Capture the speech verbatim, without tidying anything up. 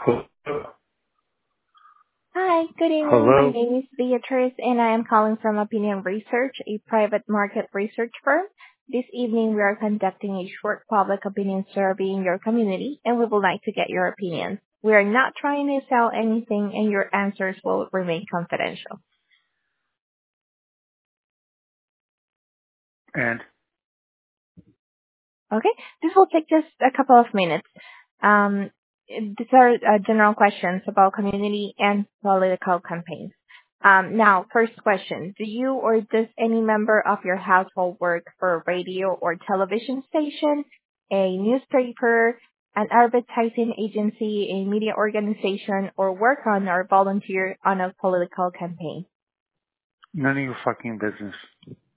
Hi, good evening. My Hello? name is Beatrice, and I am calling from Opinion Research, a private market research firm. This evening, we are conducting a short public opinion survey in your community, and we would like to get your opinions. We are not trying to sell anything, and your answers will remain confidential. And Okay? This will take just a couple of minutes. Um, these are uh, general questions about community and political campaigns. Um, now, first question. Do you or does any member of your household work for a radio or television station, a newspaper, an advertising agency, a media organization, or work on or volunteer on a political campaign? none of your fucking business.